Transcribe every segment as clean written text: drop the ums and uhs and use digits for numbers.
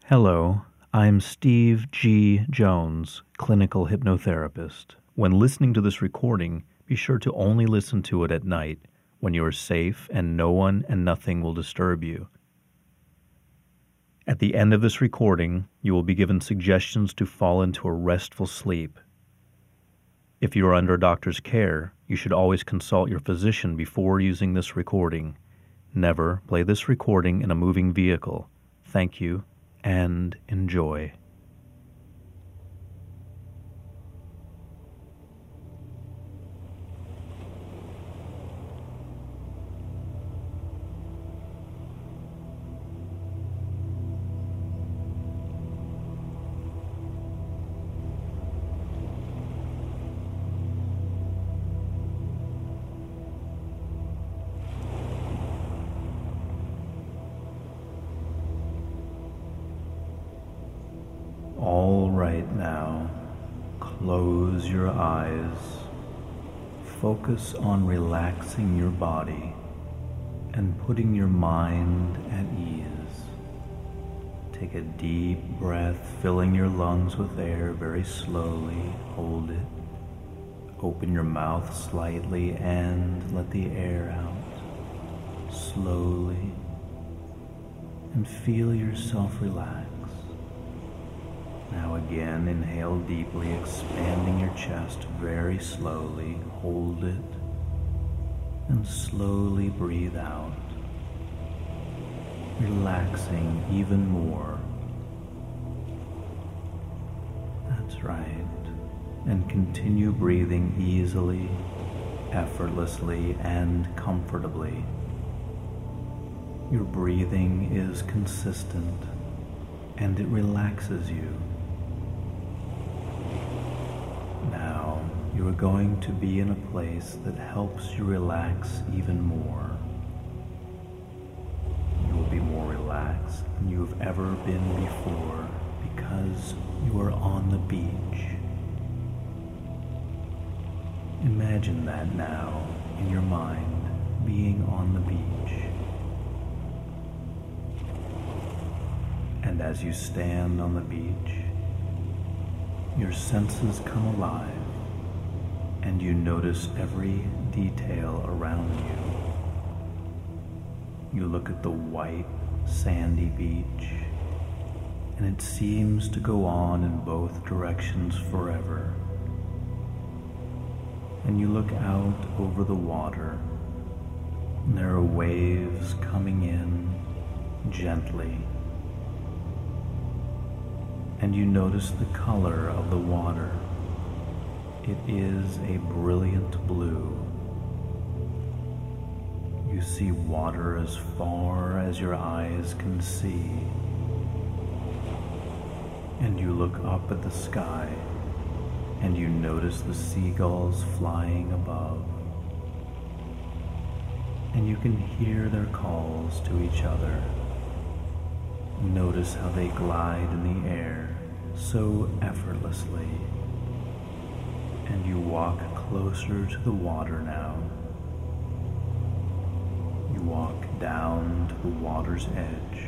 Hello, I'm Steve G. Jones, clinical hypnotherapist. When listening to this recording, be sure to only listen to it at night when you are safe and no one and nothing will disturb you. At the end of this recording, you will be given suggestions to fall into a restful sleep. If you are under a doctor's care, you should always consult your physician before using this recording. Never play this recording in a moving vehicle. Thank you and enjoy. All right now, close your eyes. Focus on relaxing your body and putting your mind at ease. Take a deep breath, filling your lungs with air very slowly. Hold it. Open your mouth slightly and let the air out slowly. And feel yourself relax. Now again, inhale deeply, expanding your chest very slowly. Hold it and slowly breathe out, relaxing even more. That's right. And continue breathing easily, effortlessly, and comfortably. Your breathing is consistent and it relaxes you. Now, you are going to be in a place that helps you relax even more. You will be more relaxed than you have ever been before because you are on the beach. Imagine that now in your mind, being on the beach. And as you stand on the beach, your senses come alive and you notice every detail around you. You look at the white, sandy beach, and it seems to go on in both directions forever. And you look out over the water, and there are waves coming in gently. And you notice the color of the water. It is a brilliant blue. You see water as far as your eyes can see. And you look up at the sky, and you notice the seagulls flying above. And you can hear their calls to each other. Notice how they glide in the air so effortlessly. And you walk closer to the water now. You walk down to the water's edge.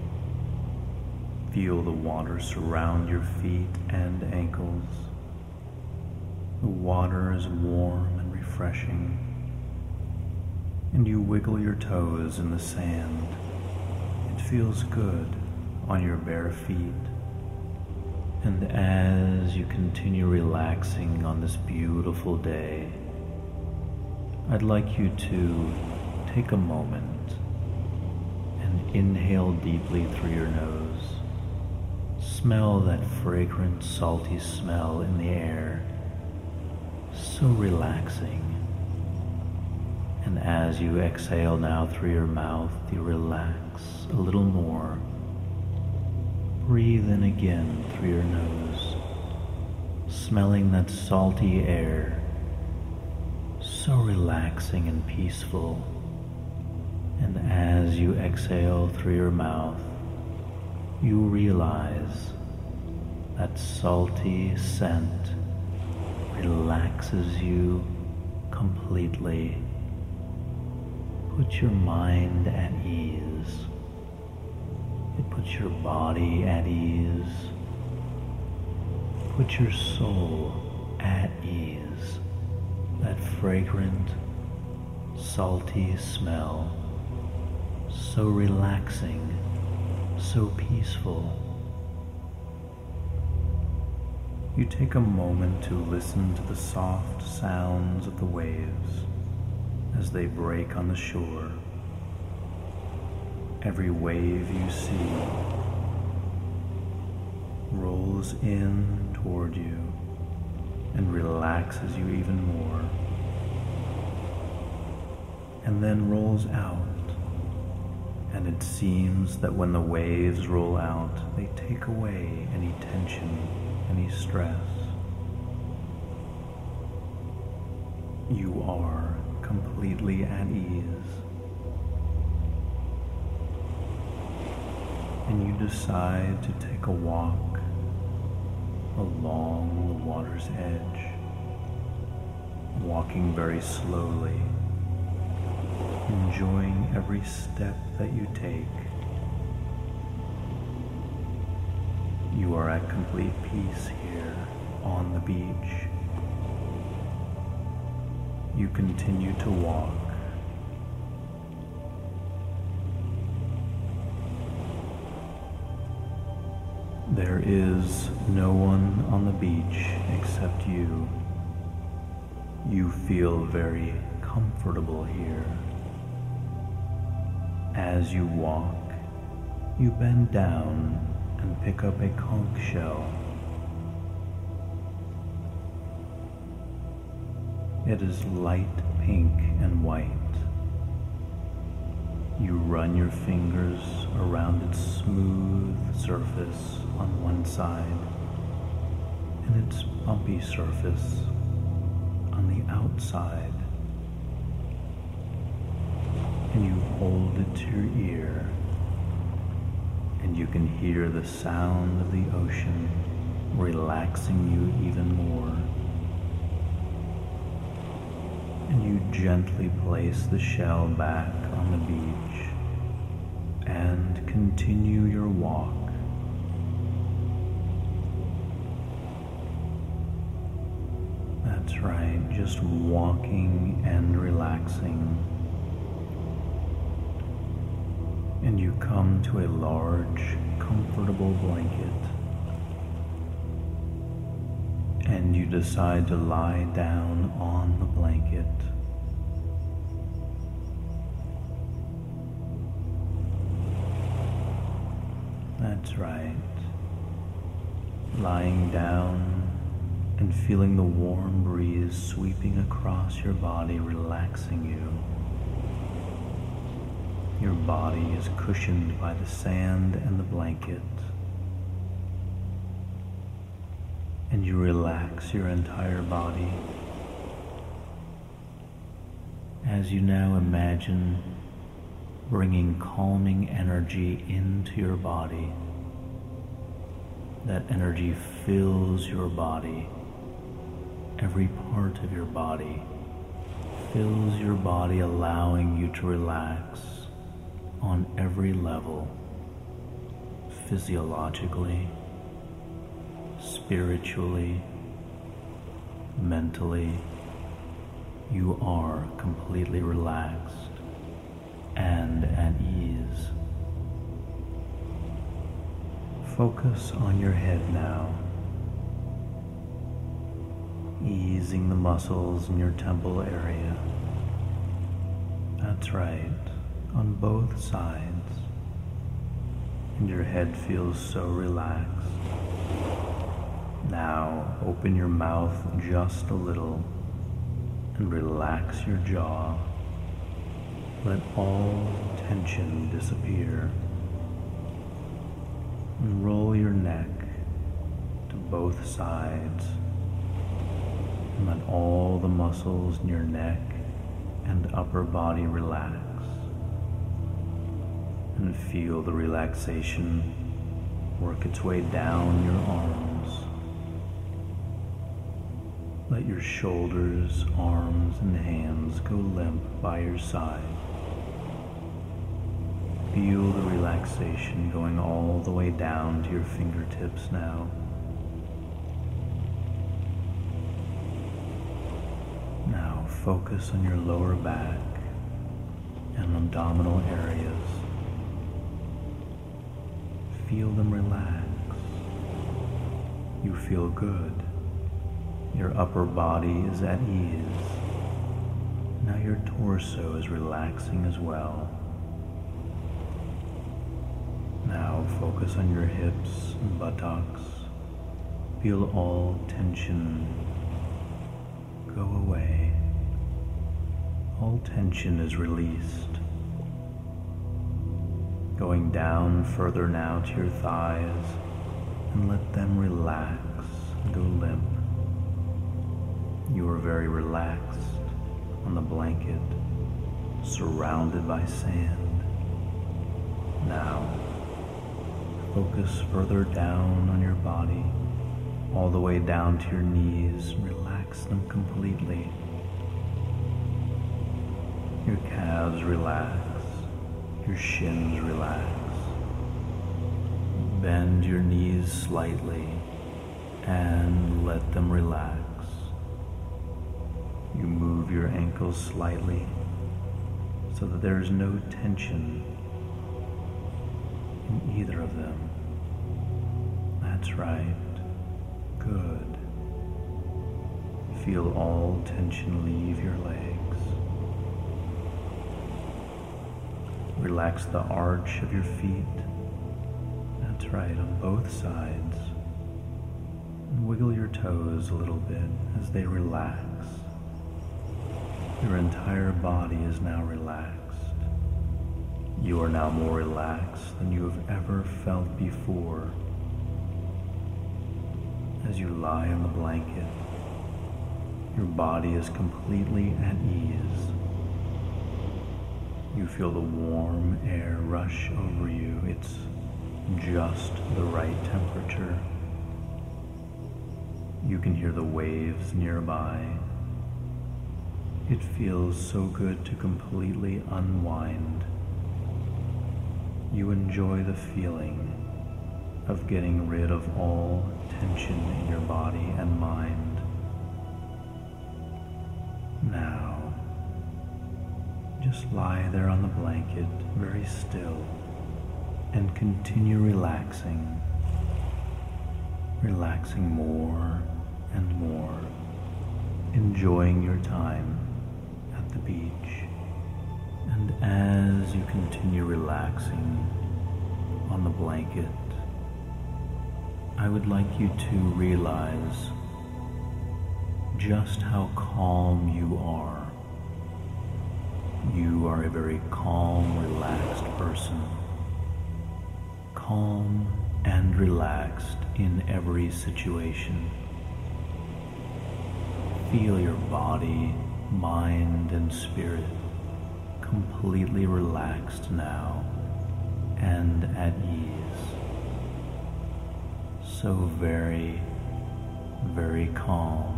Feel the water surround your feet and ankles. The water is warm and refreshing. And you wiggle your toes in the sand. It feels good on your bare feet. And as you continue relaxing on this beautiful day, I'd like you to take a moment and inhale deeply through your nose. Smell that fragrant, salty smell in the air. So relaxing. And as you exhale now through your mouth, you relax a little more. Breathe in again through your nose, smelling that salty air, so relaxing and peaceful. And as you exhale through your mouth, you realize that salty scent relaxes you completely. Put your mind at ease. It puts Put your body at ease. Put your soul at ease. That fragrant, salty smell, so relaxing, so peaceful. You take a moment to listen to the soft sounds of the waves as they break on the shore. Every wave you see rolls in toward you and relaxes you even more, and then rolls out. And it seems that when the waves roll out, they take away any tension, any stress. You are completely at ease. And you decide to take a walk along the water's edge, walking very slowly, enjoying every step that you take. You are at complete peace here on the beach. You continue to walk. There is no one on the beach except you. You feel very comfortable here. As you walk, you bend down and pick up a conch shell. It is light pink and white. You run your fingers around its smooth surface on one side and its bumpy surface on the outside, and you hold it to your ear, and you can hear the sound of the ocean relaxing you even more. And you gently place the shell back on the beach and continue your walk. That's right, just walking and relaxing. And you come to a large, comfortable blanket. And you decide to lie down on the blanket. That's right. Lying down and feeling the warm breeze sweeping across your body, relaxing you. Your body is cushioned by the sand and the blanket. And you relax your entire body as you now imagine bringing calming energy into your body. That energy fills your body. Every part of your body fills your body, allowing you to relax on every level, physiologically, spiritually, mentally. You are completely relaxed and at ease. Focus on your head now, easing the muscles in your temple area. That's right, on both sides. And your head feels so relaxed. Now open your mouth just a little and relax your jaw. Let all tension disappear. And roll your neck to both sides. And let all the muscles in your neck and upper body relax. And feel the relaxation work its way down your arms. Let your shoulders, arms, and hands go limp by your side. Feel the relaxation going all the way down to your fingertips now. Now focus on your lower back and abdominal areas. Feel them relax. You feel good. Your upper body is at ease. Now your torso is relaxing as well. Now focus on your hips and buttocks. Feel all tension go away. All tension is released. Going down further now to your thighs, and let them relax and go limp. You are very relaxed on the blanket, surrounded by sand. Now, focus further down on your body, all the way down to your knees. Relax them completely. Your calves relax, your shins relax. Bend your knees slightly and let them relax. You move your ankles slightly so that there is no tension in either of them. That's right. Good. Feel all tension leave your legs. Relax the arch of your feet. That's right, on both sides. And wiggle your toes a little bit as they relax. Your entire body is now relaxed. You are now more relaxed than you have ever felt before. As you lie on the blanket, your body is completely at ease. You feel the warm air rush over you. It's just the right temperature. You can hear the waves nearby. It feels so good to completely unwind. You enjoy the feeling of getting rid of all tension in your body and mind. Now, just lie there on the blanket, very still, and continue relaxing. Relaxing more and more, enjoying your time at the beach. And as you continue relaxing on the blanket, I would like you to realize just how calm you are. You are a very calm, relaxed person. Calm and relaxed in every situation. Feel your body, mind, and spirit completely relaxed now and at ease. So very, very calm.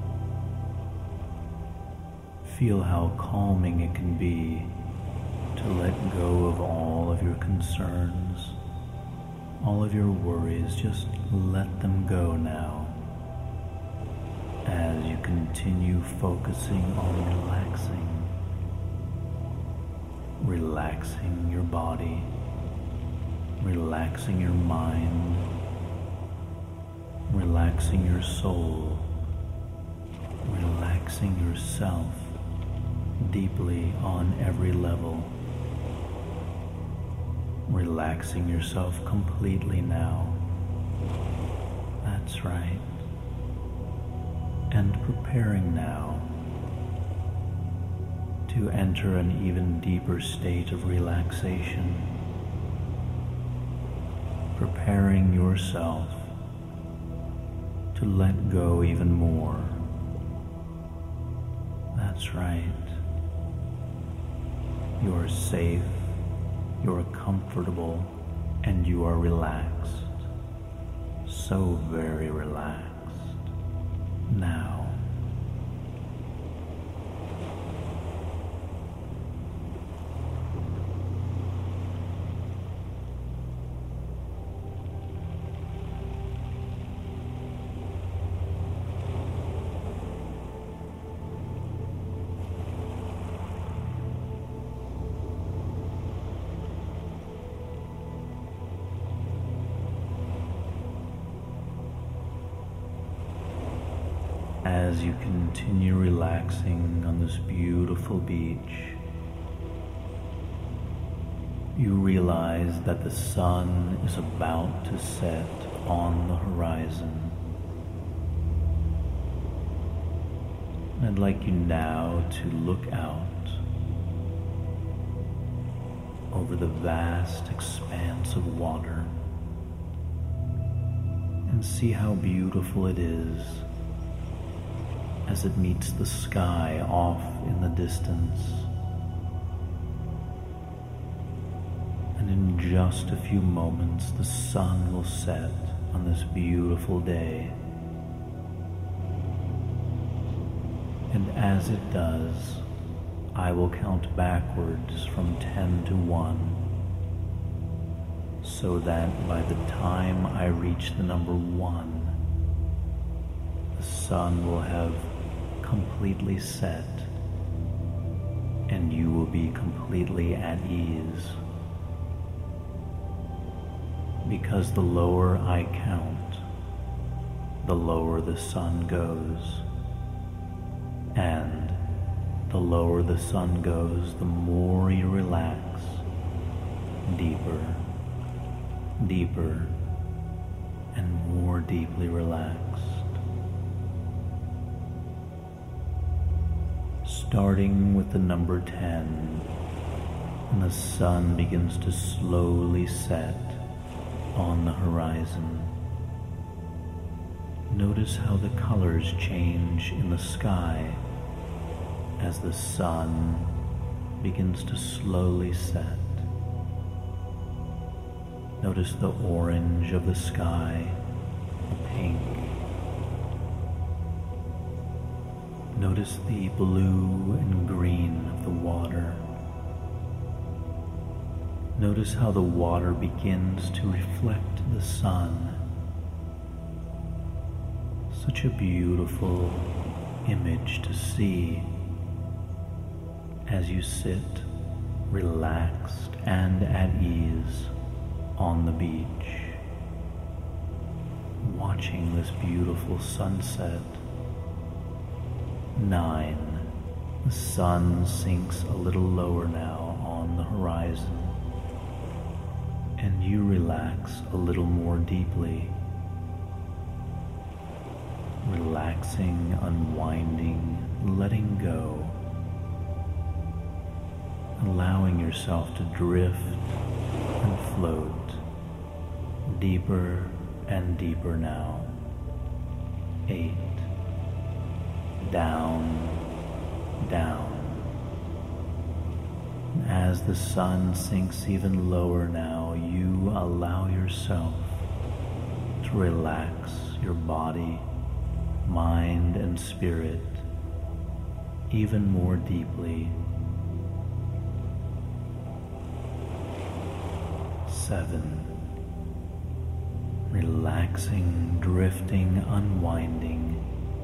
Feel how calming it can be to let go of all of your concerns, all of your worries. Just let them go now as you continue focusing on relaxing your body, relaxing your mind, relaxing your soul, relaxing yourself deeply on every level, relaxing yourself completely now. That's right. And preparing now to enter an even deeper state of relaxation, preparing yourself to let go even more. That's right. You are safe, you are comfortable, and you are relaxed. So very relaxed. Now, as you continue relaxing on this beautiful beach, you realize that the sun is about to set on the horizon. I'd like you now to look out over the vast expanse of water and see how beautiful it is as it meets the sky off in the distance. And in just a few moments, the sun will set on this beautiful day. And as it does, I will count backwards from 10 to 1, so that by the time I reach the number 1, the sun will have completely set, and you will be completely at ease. Because the lower I count, the lower the sun goes, and the lower the sun goes, the more you relax, deeper, deeper, and more deeply relaxed. Starting with the number 10, and the sun begins to slowly set on the horizon. Notice how the colors change in the sky as the sun begins to slowly set. Notice the orange of the sky, the pink. Notice the blue and green of the water. Notice how the water begins to reflect the sun. Such a beautiful image to see as you sit relaxed and at ease on the beach, watching this beautiful sunset. 9. The sun sinks a little lower now on the horizon, and you relax a little more deeply, relaxing, unwinding, letting go, allowing yourself to drift and float deeper and deeper now. 8. Down, down. As the sun sinks even lower now, you allow yourself to relax your body, mind, and spirit even more deeply. 7. Relaxing, drifting, unwinding,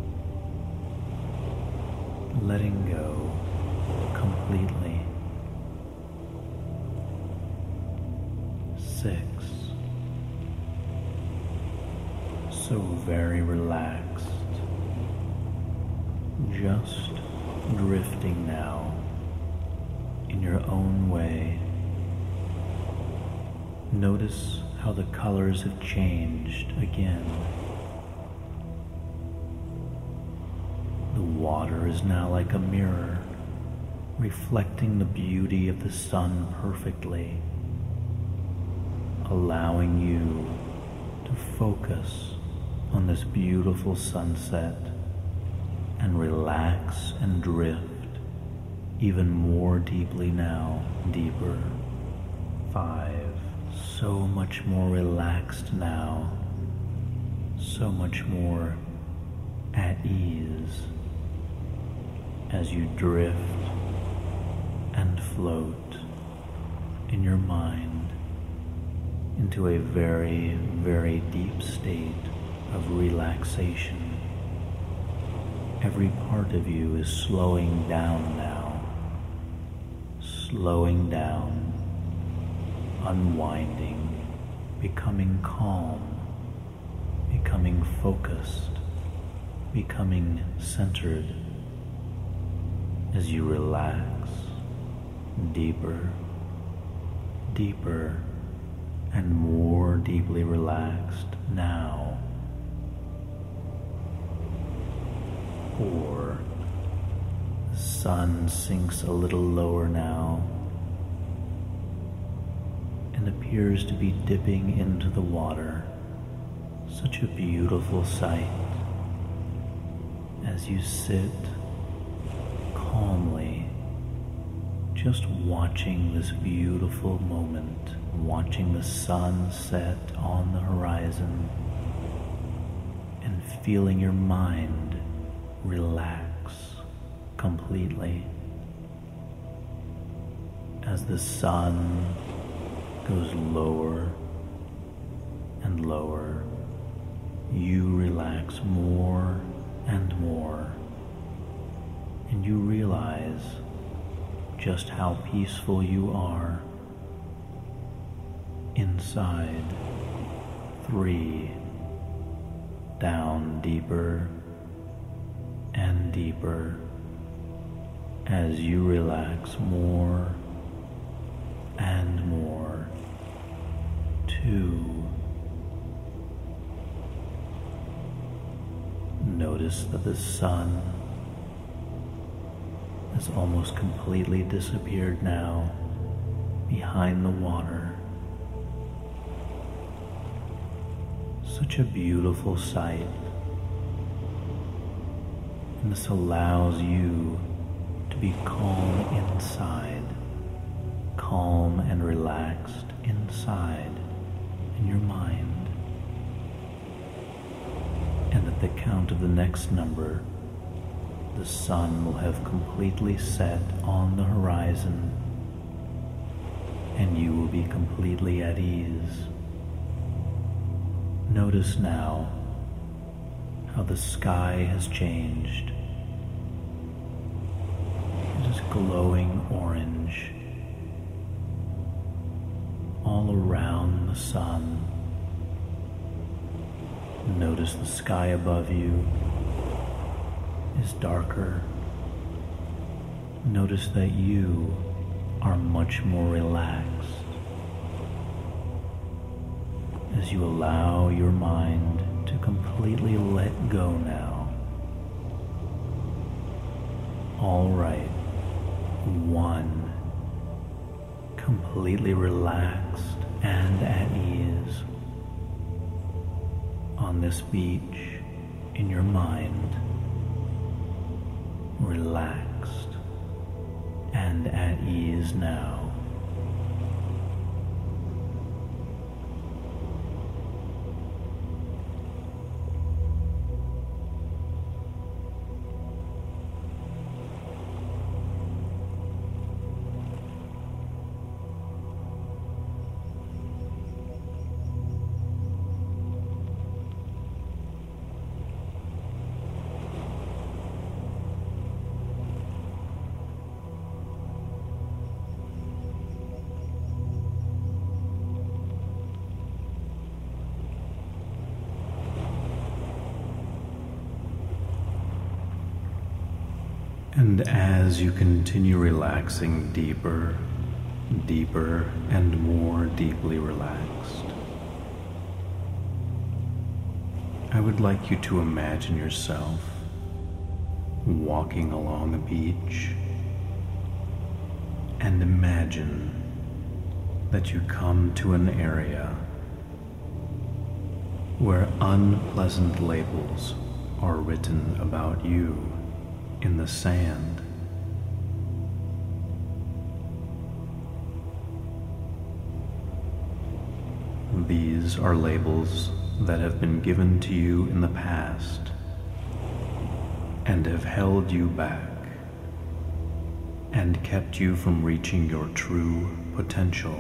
letting go completely. 6. So very relaxed, just drifting now in your own way. Notice how the colors have changed again. The water is now like a mirror, reflecting the beauty of the sun perfectly, allowing you to focus on this beautiful sunset and relax and drift even more deeply now, deeper. 5. So much more relaxed now, so much more at ease as you drift and float in your mind into a very, very deep state of relaxation. Every part of you is slowing down now, slowing down, unwinding, becoming calm, becoming focused, becoming centered as you relax deeper, deeper, and more deeply relaxed now. 4. The sun sinks a little lower now and appears to be dipping into the water. Such a beautiful sight as you sit calmly, just watching this beautiful moment, watching the sun set on the horizon and feeling your mind relax completely as the sun goes lower and lower. You relax more and more, and you realize just how peaceful you are inside. 3. Down deeper and deeper as you relax more and more. 2. Notice that the sun has almost completely disappeared now behind the water. Such a beautiful sight. And this allows you to be calm inside, calm and relaxed inside in your mind. And at the count of the next number, the sun will have completely set on the horizon, and you will be completely at ease. Notice now how the sky has changed. It is glowing orange all around the sun. Notice the sky above you is darker. Notice that you are much more relaxed as you allow your mind to completely let go now. All right. 1. Completely relaxed and at ease on this beach in your mind. Relaxed and at ease now. And as you continue relaxing deeper, deeper, and more deeply relaxed, I would like you to imagine yourself walking along a beach, and imagine that you come to an area where unpleasant labels are written about you in the sand. These are labels that have been given to you in the past and have held you back and kept you from reaching your true potential.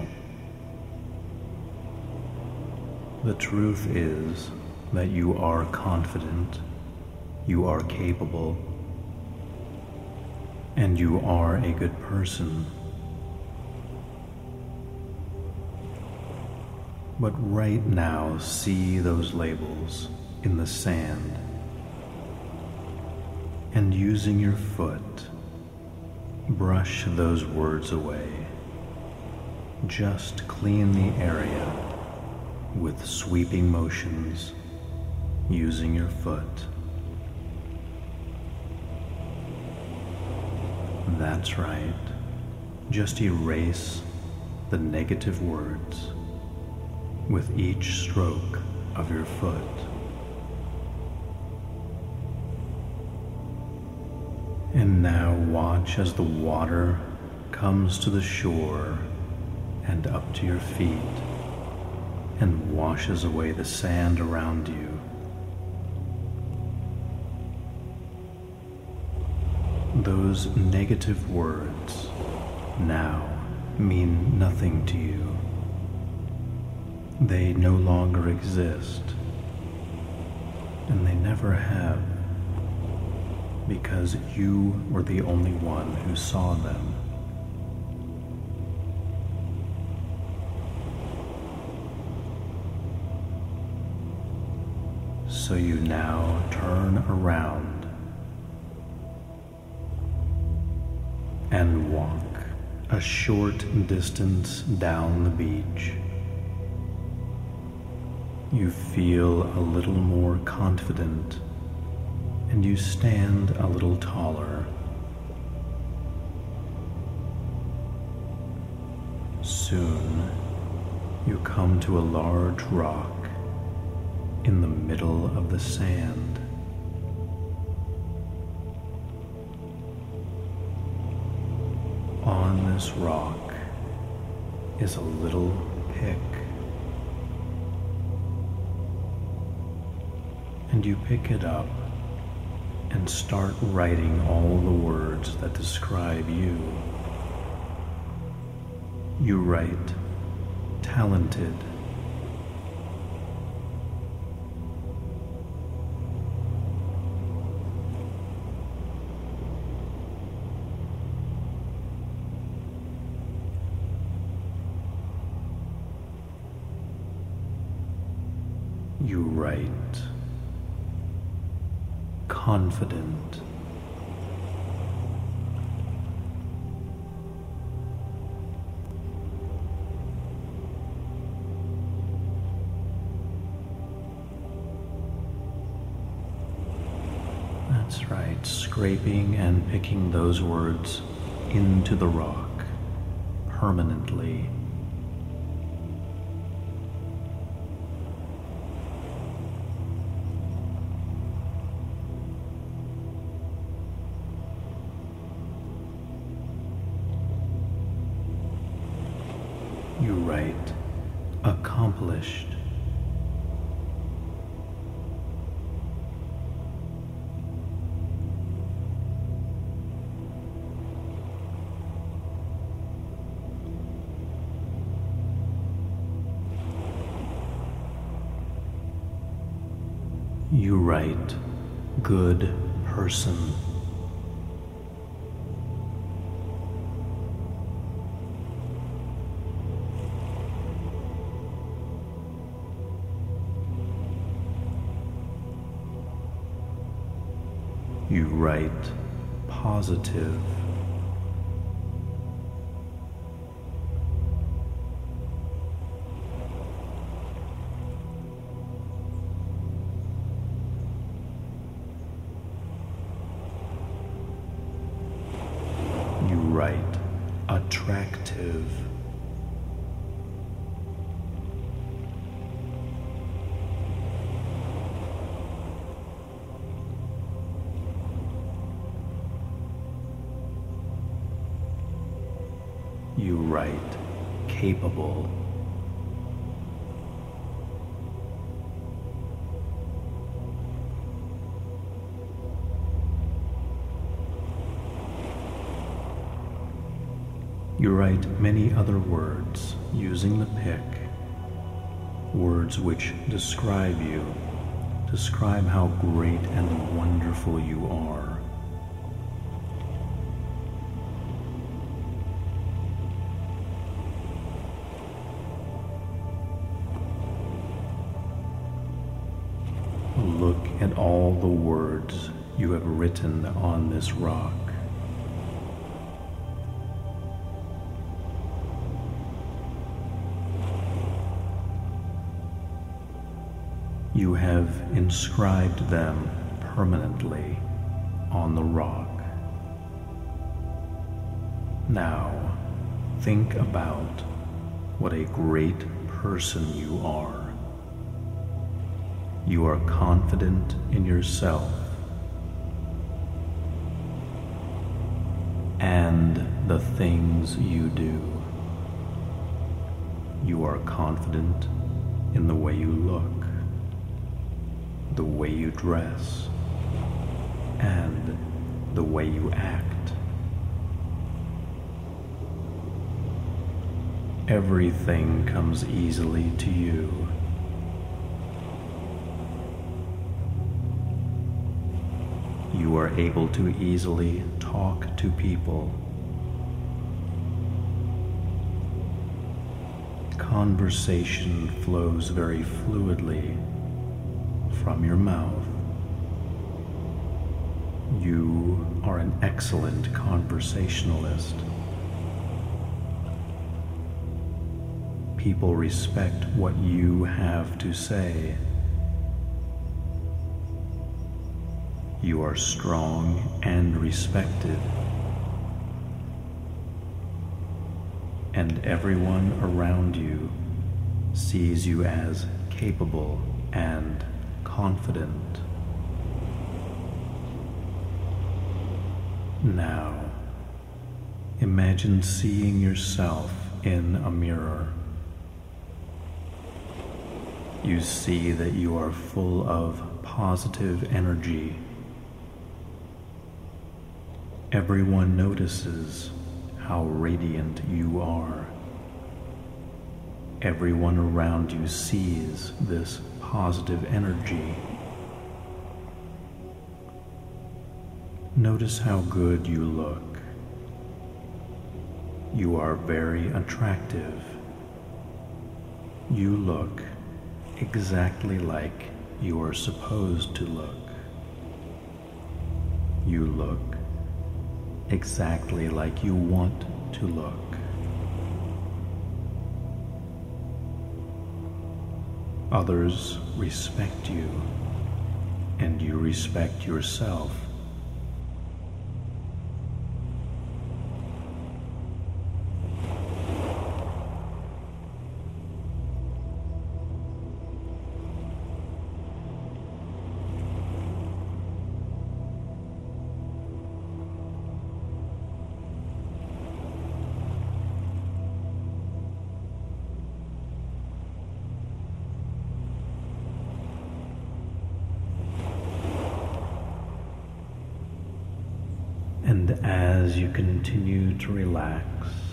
The truth is that you are confident, you are capable, and you are a good person. But right now, see those labels in the sand and using your foot, brush those words away. Just clean the area with sweeping motions using your foot. That's right. Just erase the negative words with each stroke of your foot. And now watch as the water comes to the shore and up to your feet and washes away the sand around you. Those negative words now mean nothing to you. They no longer exist, and they never have, because you were the only one who saw them. So you now turn around and walk a short distance down the beach. You feel a little more confident and you stand a little taller. Soon you come to a large rock in the middle of the sand. On this rock is a little pick, and you pick it up and start writing all the words that describe you. You write talented, you write confident, that's right, scraping and picking those words into the rock permanently. You write accomplished, you write good person, you write positive, you write attractive, you write capable, you write many other words using the pick, words which describe you, describe how great and wonderful you are. Look at all the words you have written on this rock. You have inscribed them permanently on the rock. Now, think about what a great person you are. You are confident in yourself and the things you do. You are confident in the way you look, the way you dress, and the way you act. Everything comes easily to you. You are able to easily talk to people. Conversation flows very fluidly from your mouth. You are an excellent conversationalist. People respect what you have to say. You are strong and respected, and everyone around you sees you as capable and confident. Now, imagine seeing yourself in a mirror. You see that you are full of positive energy. Everyone notices how radiant you are. Everyone around you sees this positive energy. Notice how good you look. You are very attractive. You look exactly like you are supposed to look. You look exactly like you want to look. Others respect you, and you respect yourself. And as you continue to relax,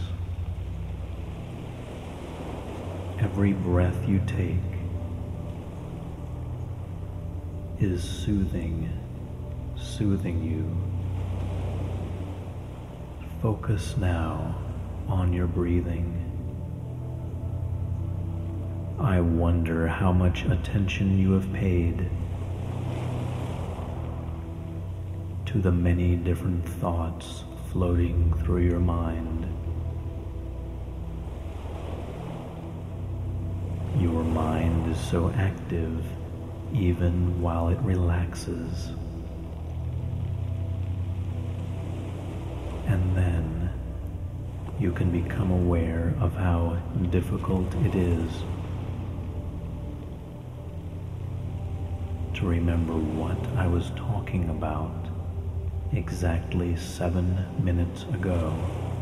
every breath you take is soothing you. Focus now on your breathing. I wonder how much attention you have paid to the many different thoughts floating through your mind. Your mind is so active even while it relaxes. And then you can become aware of how difficult it is to remember what I was talking about exactly 7 minutes ago.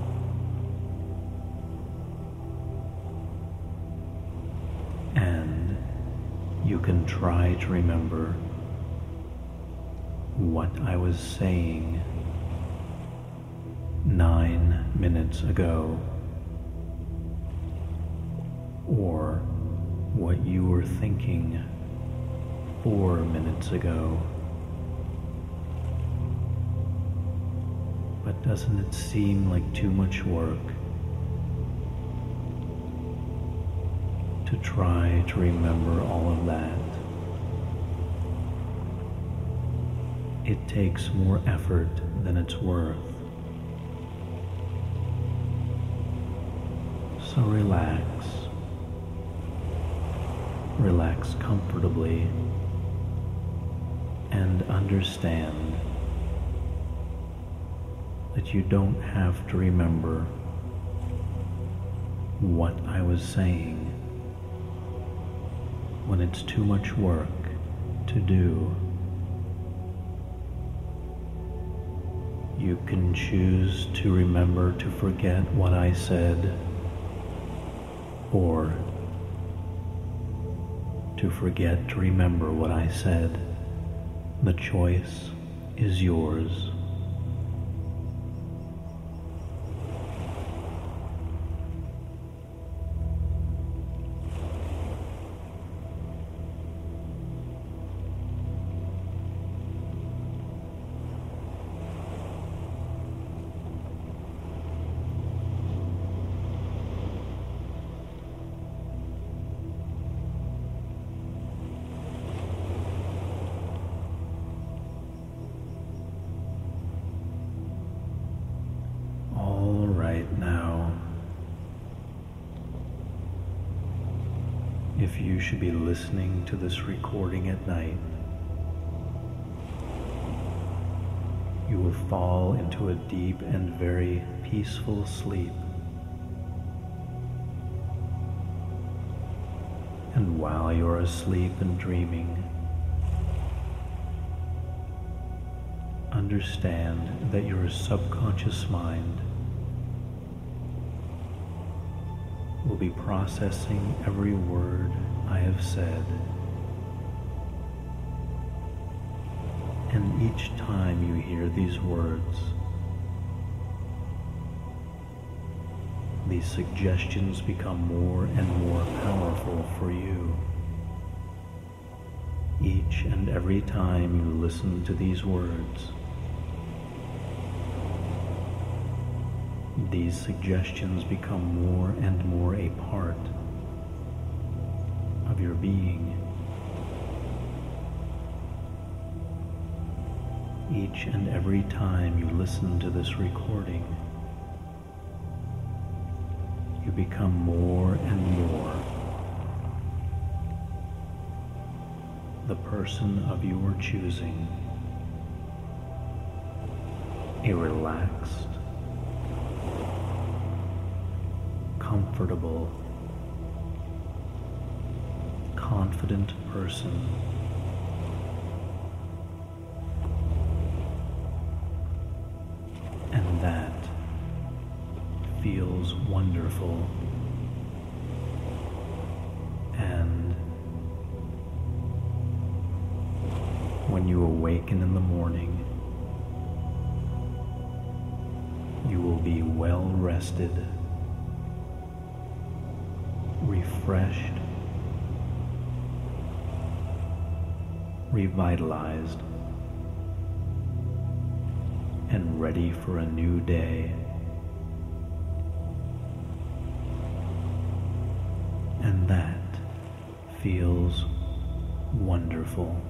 And you can try to remember what I was saying 9 minutes ago, or what you were thinking 4 minutes ago. But doesn't it seem like too much work to try to remember all of that? it takes more effort than it's worth. So relax. Relax comfortably and understand that you don't have to remember what I was saying when it's too much work to do. You can choose to remember to forget what I said, or to forget to remember what I said. The choice is yours. Now, if you should be listening to this recording at night, you will fall into a deep and very peaceful sleep. And while you're asleep and dreaming, understand that your subconscious mind will be processing every word I have said. And each time you hear these words, these suggestions become more and more powerful for you. Each and every time you listen to these words, these suggestions become more and more a part of your being. Each and every time you listen to this recording, you become more and more the person of your choosing, a relaxed, comfortable, confident person. And that feels wonderful. And when you awaken in the morning, you will be well rested, refreshed, revitalized, and ready for a new day. And that feels wonderful.